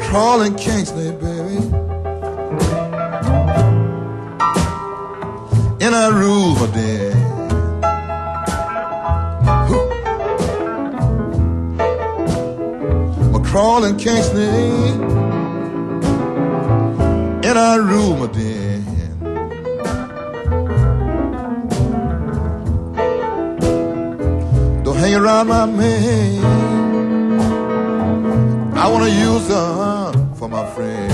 crawling Kingsley, baby. And I rule my day. I'm crawling Kingsley, and I rule my day. Don't hang around my man. I wanna use her for my friend.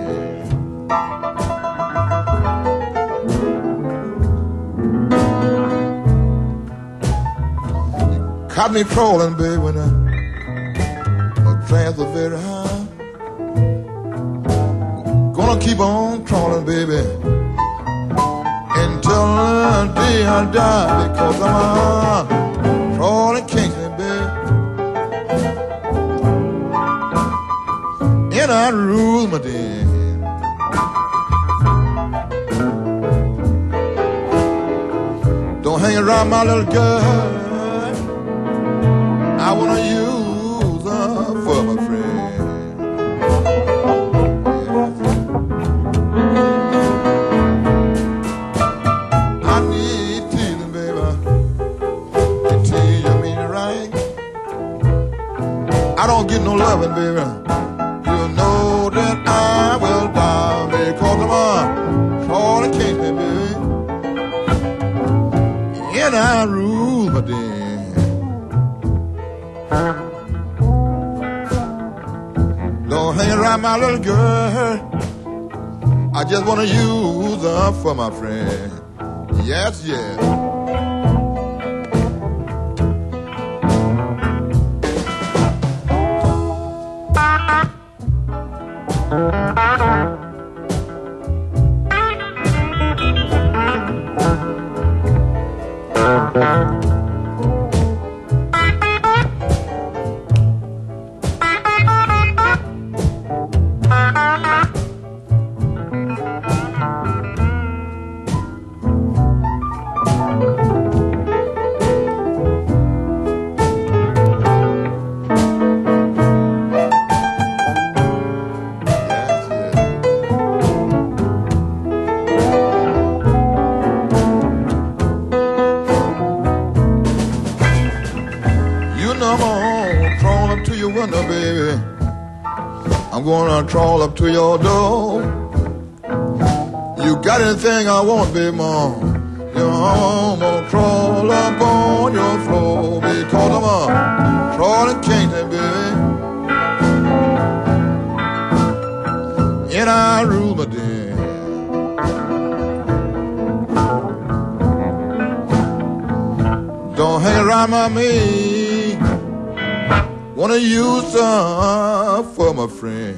Caught me crawling, baby, when my plans are very high. Gonna keep on crawling, baby, until the day I die, because I'm a crawling Kingsley, baby, and I rule my day. Don't hang around my little girl. I wanna use her for my friend. Yeah. I need teasing, baby, to tease me right. I don't get no loving, baby. You know that I will die because I'm a calling king, baby, and I rule my day. Don't hang around my little girl. I just wanna use her for my friend. Yes, yes. Baby, I'm gonna crawl up to your door. You got anything I want, baby, mom? You know, I'm gonna crawl up on your floor because I'm a crawling king, baby, and I rule my day. Don't hang around my maid. Wanna use her for my friend.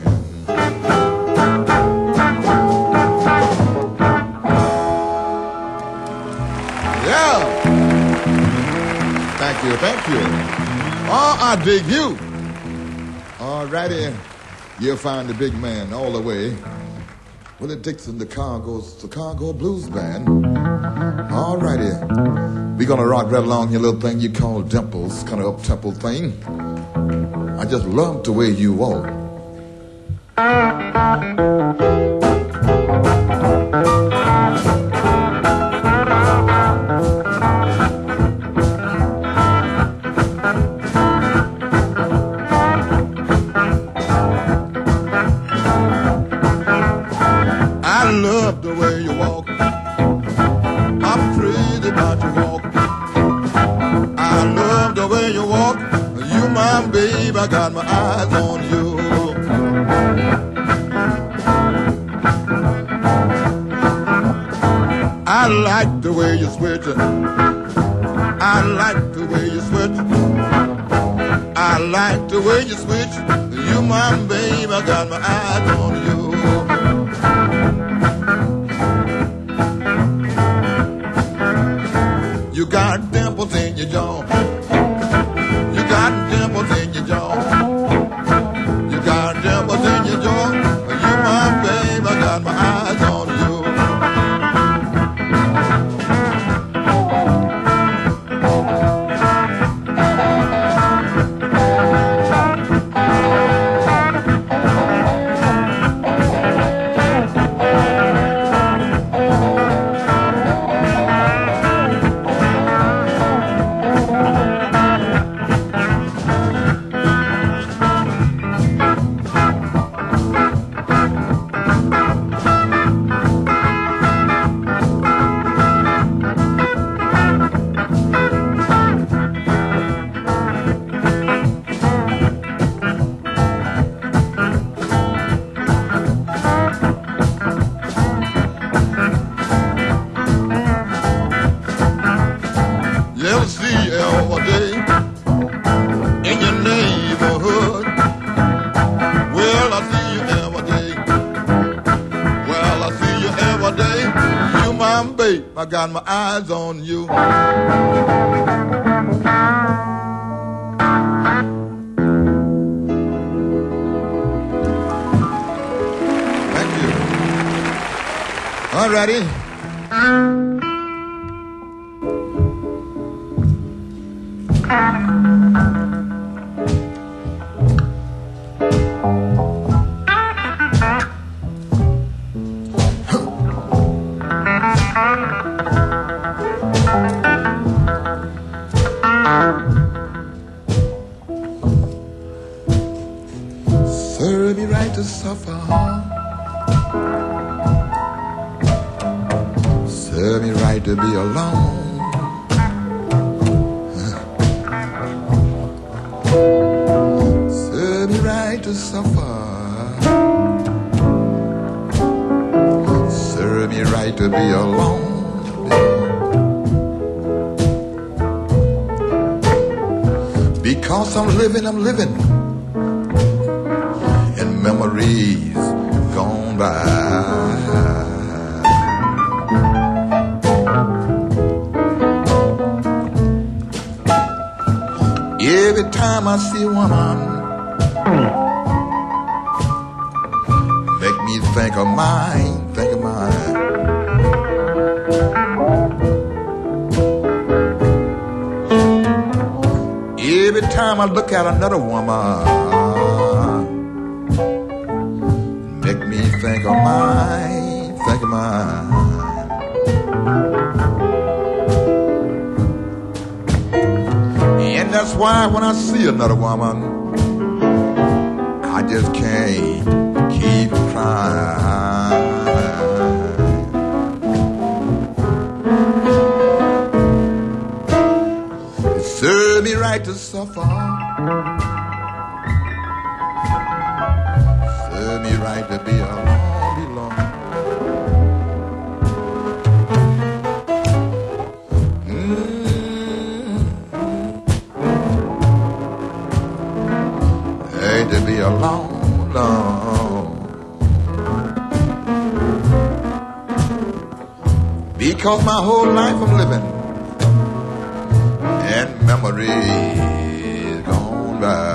Yeah. Thank you, thank you. Oh, I dig you. All righty. You'll find the big man all the way. Willie Dixon, the Chicago Blues Band. All righty. We're gonna rock right along your little thing you call Dimples, kind of up-tempo thing. I just love the way you walk. I love the way you walk. I'm crazy about your walk. I love the way you walk. You my babe, I got my eyes on you. I like the way you switch. I like the way you switch. I like the way you switch. You my babe, I got my eyes on you. You got dimples in your jaw. You got dimples in your jaw. You got dimples in your jaw. You my babe, I got my eyes on you. I got my eyes on you. Thank you. All righty. Serve me right to suffer. Serve me right to be alone. Serve me right to suffer. Serve me right to be alone. Because I'm living in memories gone by. Every time I see a woman, make me think of mine, think of mine. Every time I look at another woman, make me think of mine, think of mine. And that's why when I see another woman, I just can't keep crying. It served me right to suffer. Served me right to be alone, be alone. To be alone, alone. Because my whole life I'm living and memories gone by.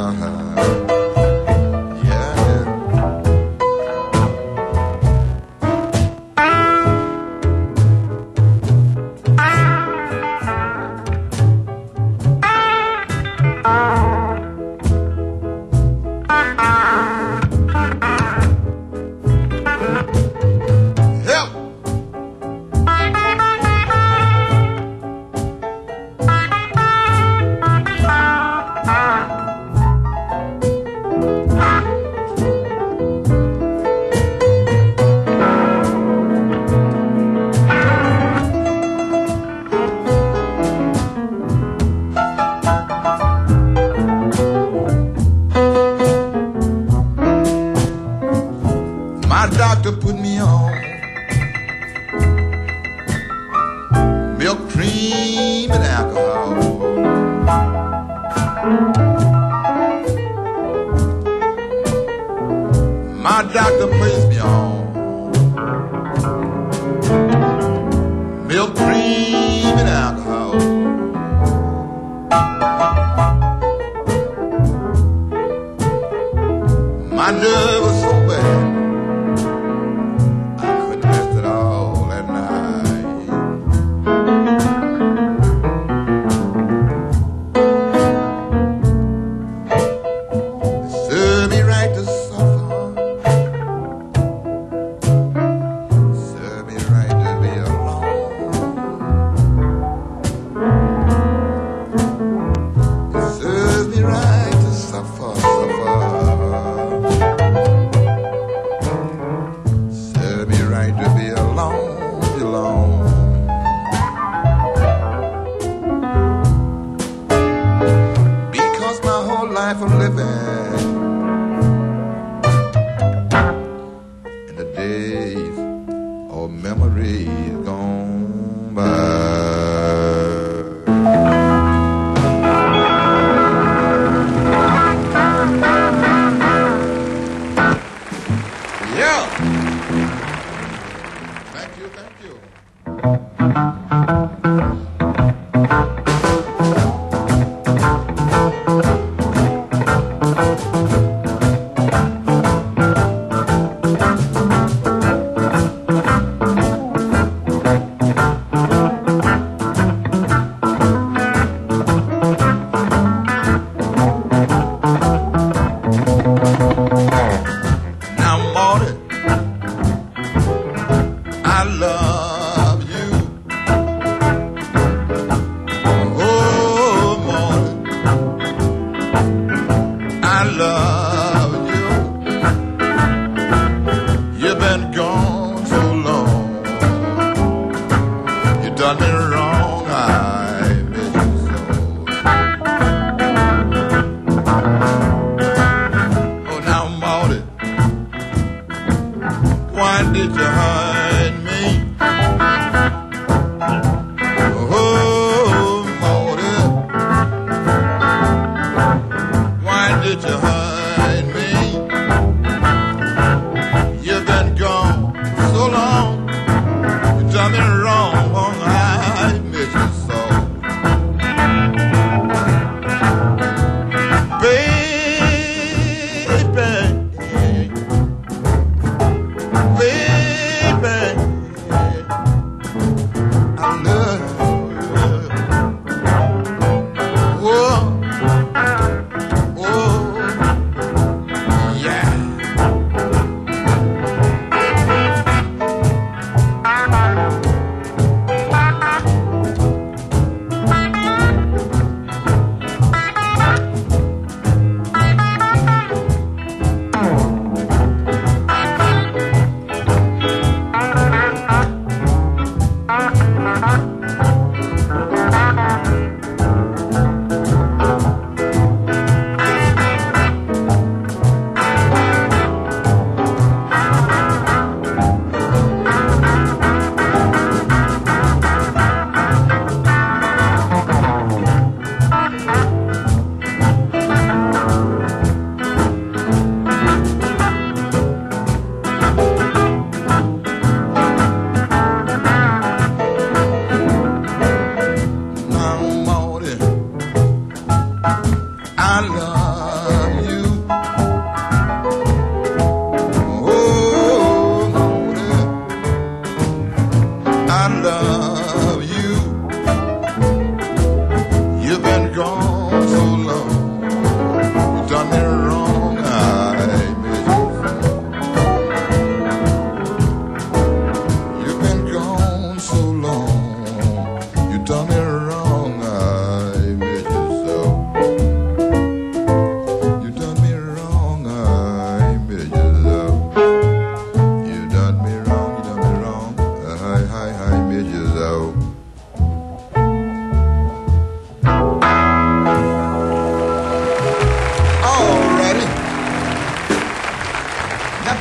My doctor put me on milk, cream, and alcohol. My doctor placed me on milk, cream, and alcohol. My nerve was so bad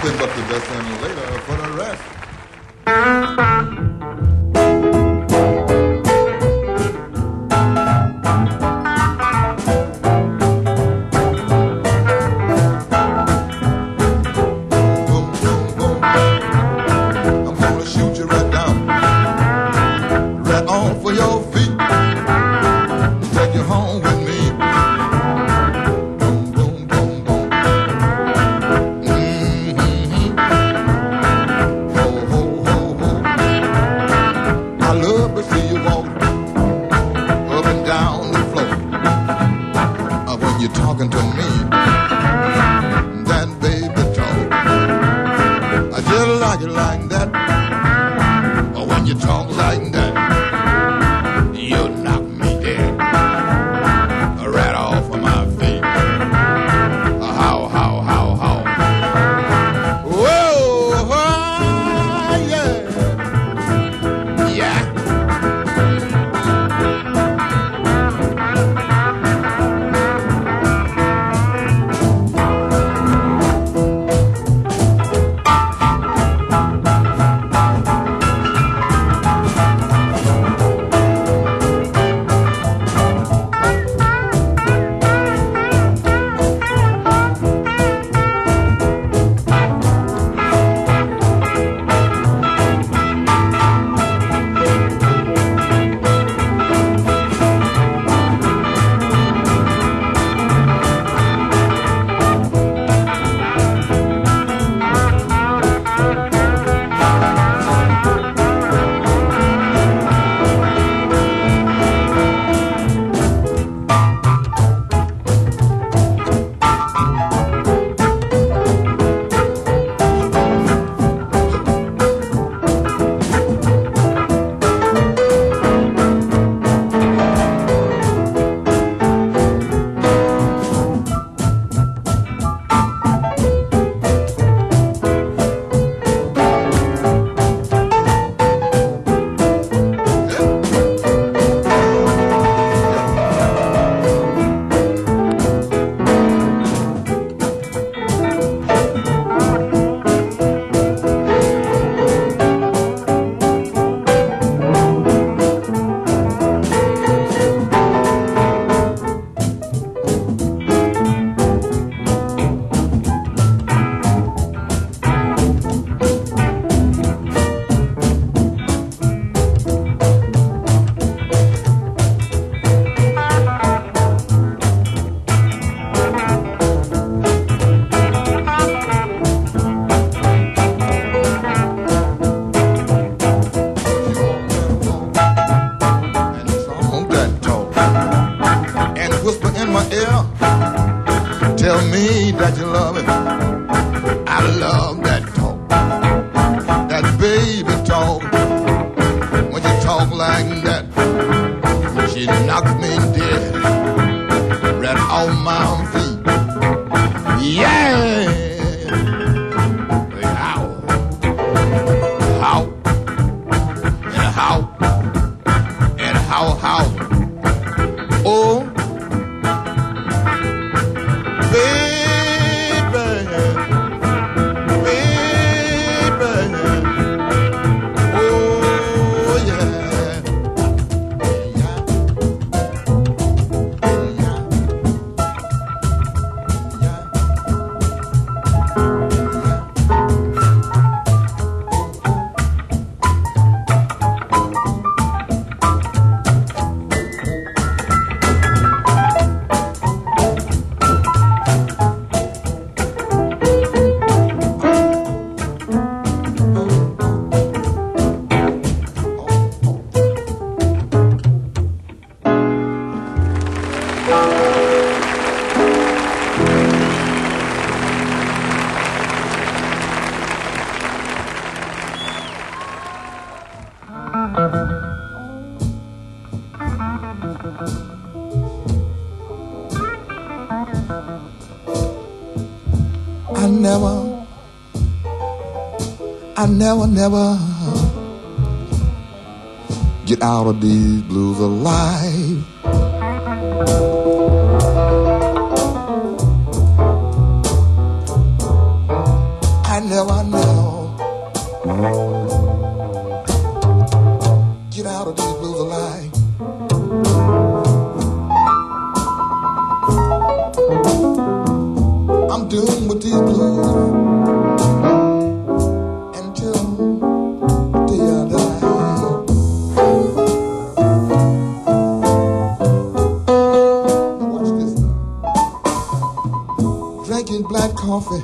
nothing but the best and later for the rest. Boom, boom, boom. I'm gonna shoot you right down, right on for your feet. Take you home with me. Boom, boom, boom, boom. Mm-hmm. Ho, ho, ho, ho. I love to see you walk up and down the floor. When you're talking to me, that baby talk. I just like it like that. Or when you talk like that, you knock me dead. Right off of my feet. How, how. Whoa, yeah. Yeah. Tell me that you love it. I love that talk, that baby talk. When you talk like that, she knocks me dead, right on my feet. Yeah. How, and how. Oh. I never get out of these blues alive. I I never get out of these blues alive. I'm doomed with these blues until the day I die. Now watch this now. Drinking black coffee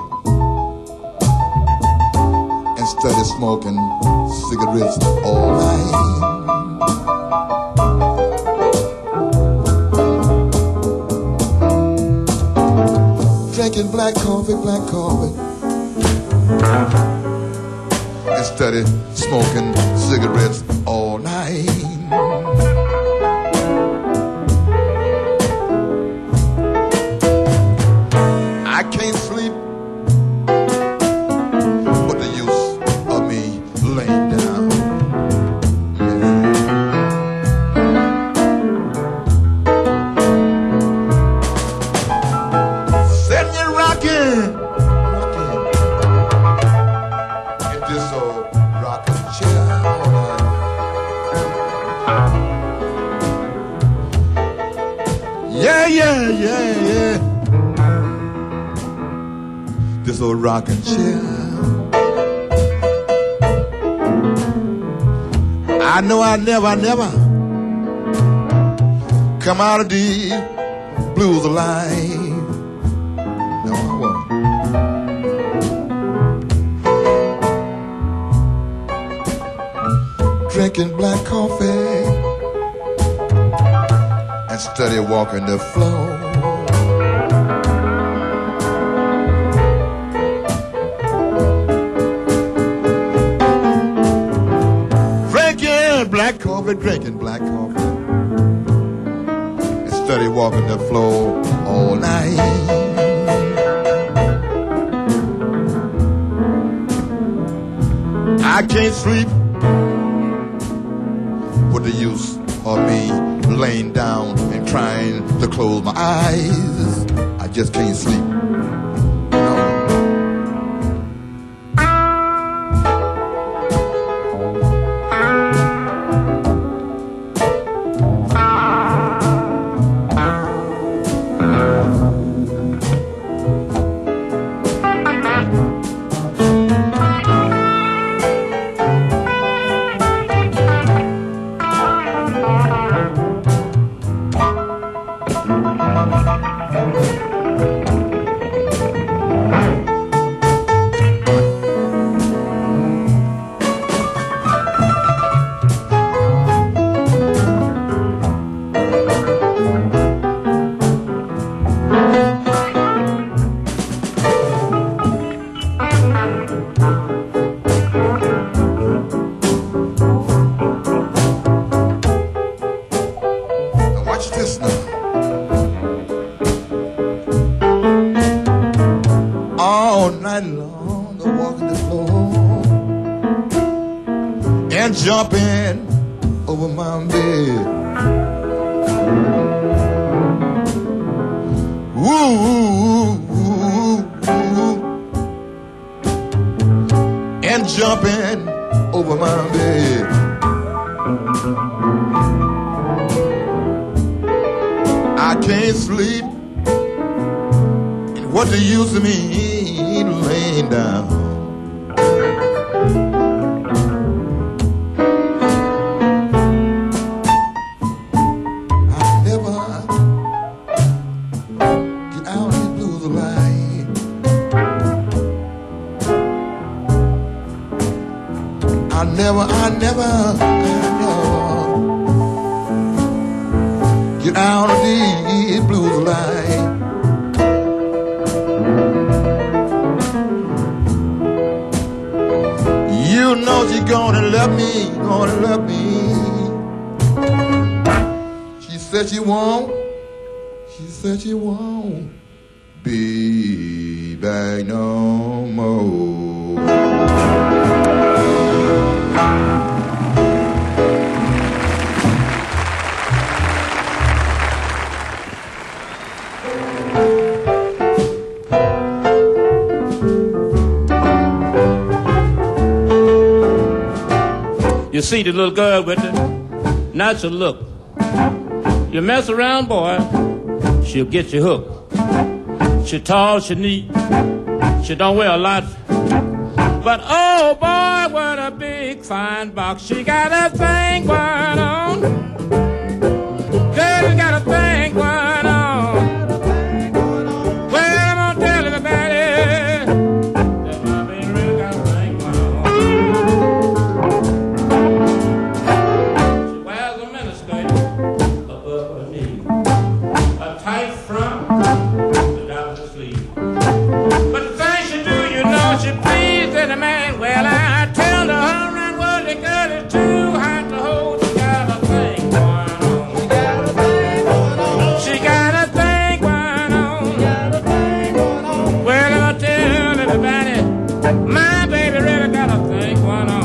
and study smoking cigarettes all night. Drinking black coffee, and study smoking cigarettes all night. I can't sleep. What the use of me laying down? Sitting and rocking in this old rocking chair all night. Yeah. This old rocking chair. I know I never come out of these blues alive. No, I won't. Drinking black coffee and study walking the floor. Drinking black coffee and study walking the floor all night. I can't sleep. What the use of me laying down and trying to close my eyes? I just can't sleep. Jumping over my bed. Ooh, and jumping over my bed. I can't sleep. And what the use of me laying down? I never get out of these blues alive. You know she's gonna love me. She said she won't be back no more. You see the little girl with the natural look. You mess around, boy, she'll get you hooked. She tall, she neat, she don't wear a lot. But oh boy, what a big fine box. She got a thing going on. Girl, you got a thing going on. Well, I'm gonna tell everybody that my baby really got a thing going on. She wears a miniskirt above her knee, a tight front without the sleeve. But the thing she do, you know, she please any man. Well, I tell her, run, well, the girl is too hot to hold. She got a thing going on. She got a thing going on. Well, I'll tell everybody, my baby really got a thing going on.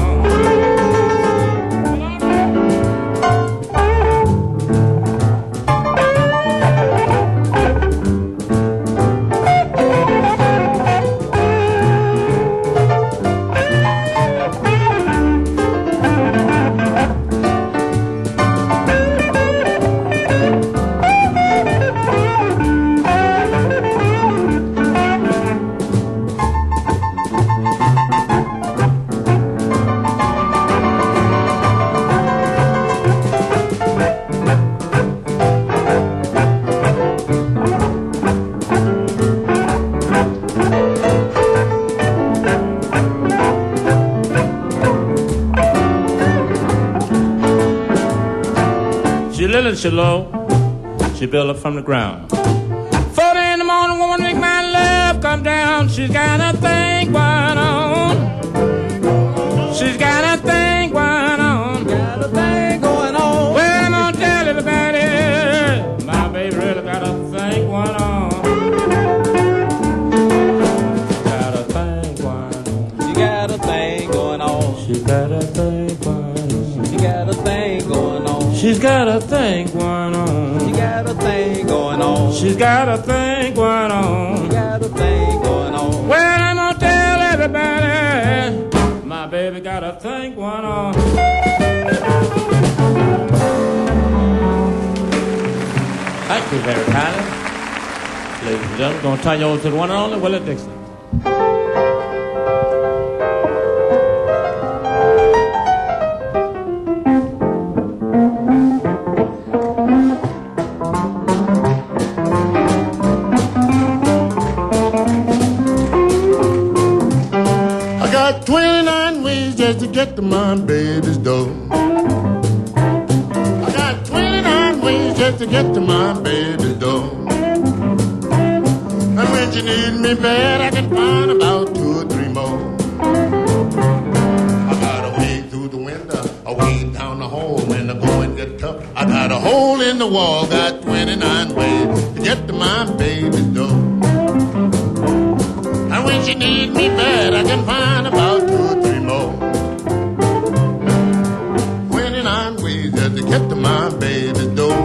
She little and she low, she built up from the ground. 40 in the morning, woman, make my love come down. She's got a thing going on. She's got a thing going on. Got a thing going on. Well, I'm gonna tell everybody, my baby really got a thing going on. Got a thing going on. She got a thing going on. She got a thing going on. She got a thing going on. She's got a thing going on. She got a thing going on. She's got a thing going on. She got a thing going on. Well, I'm gonna tell everybody, my baby got a thing going on. Thank you very kindly. Ladies and gentlemen, gonna turn you over to the one and only Willie Dixon. I got 29 ways just to get to my baby's door. I got 29 ways just to get to my baby's door. And when she needs me bad, I can find about 2 or 3 more. I got a way through the window, a way down the hall when the going get tough. I got a hole in the wall, got 29 ways to get to my baby's door. And when she needs me bad, I can find about 2 or 3 more. 29 ways just to get to my baby's door.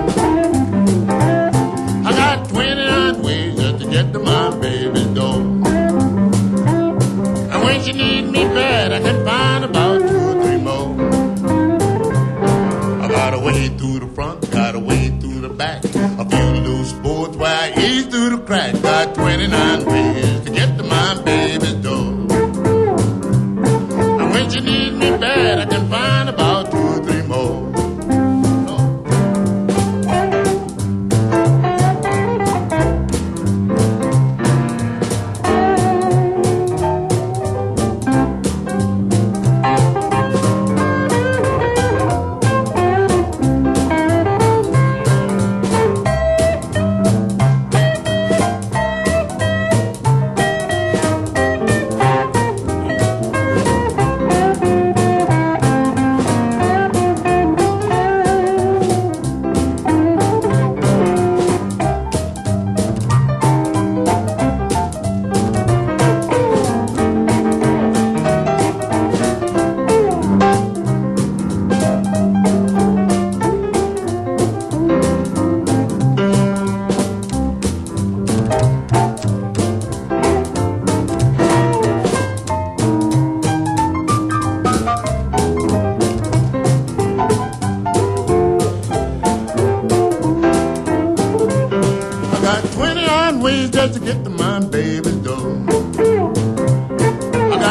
I got 29 ways just to get to my baby's door. And when she needs me bad, I can find about 2 or 3 more. I got a way through the front, got a way through the back. A few little sports where I ease through the crack. Got 29 ways to get to my baby's door. And when she needs me bad, I can find about 2 or 3 more.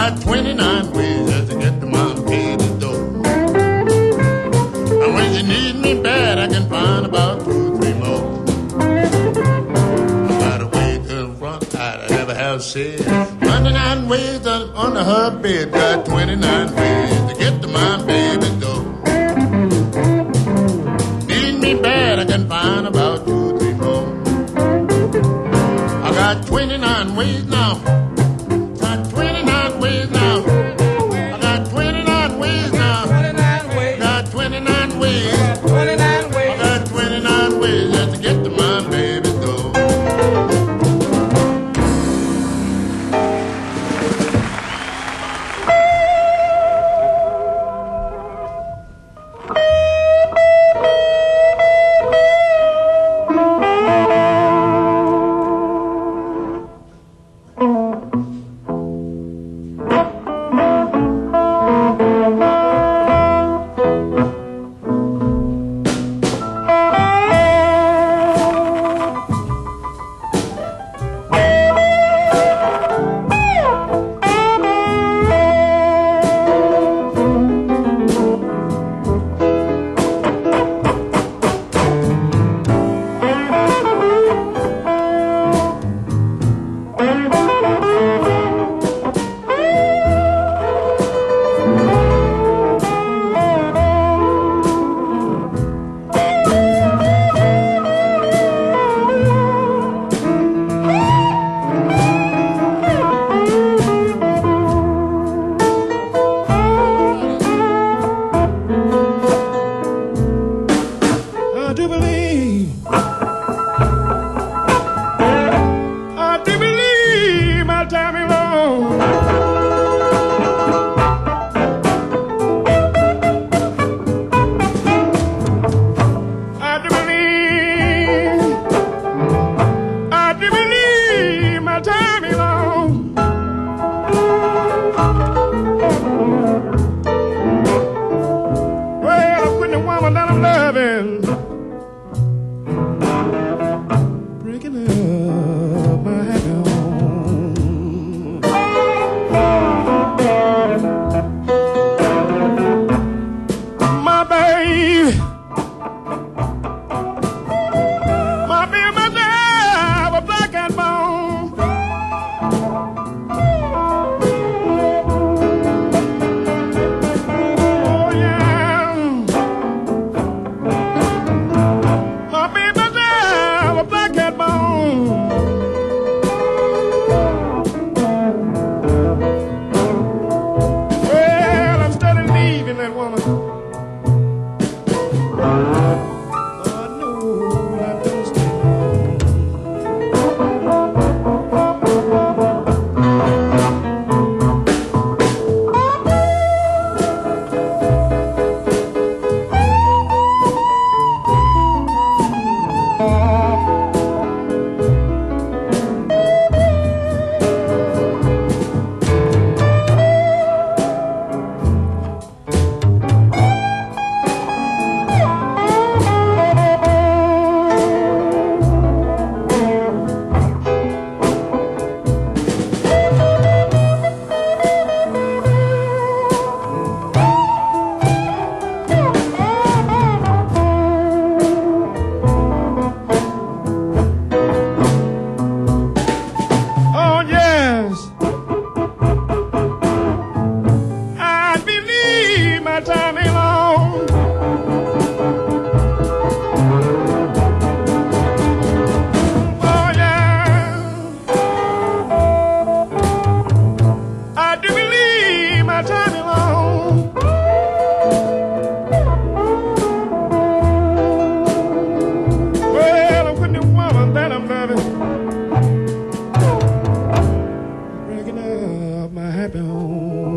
got 29 ways just to get to my baby's door. And when she needs me bad, I can find about 2 or 3 more. I got a way to the front, I never have said. 29 ways under her bed, got 29 ways to get to my baby's door. Need me bad, I can find about 2 or 3 more. I got 29 ways now. Got 29 ways now. I got 29 ways now. 29 ways. Got 29 ways. 29 ways. I got 29 ways just to get to my baby's door. I do believe my time is long. I do believe my time is long. Well, I'm with the woman that I'm loving, breaking up my happy home. My baby, my baby, my dad, a black and bone. Oh yeah, my baby, my dad, a black and bone. Well, I'm steady leaving that woman. Lord knows I don't stay Oh yes, I believe my time ain't long. Oh yeah, I do believe my time ain't long. Well, I'm with the woman that I'm loving, breaking up my happy home.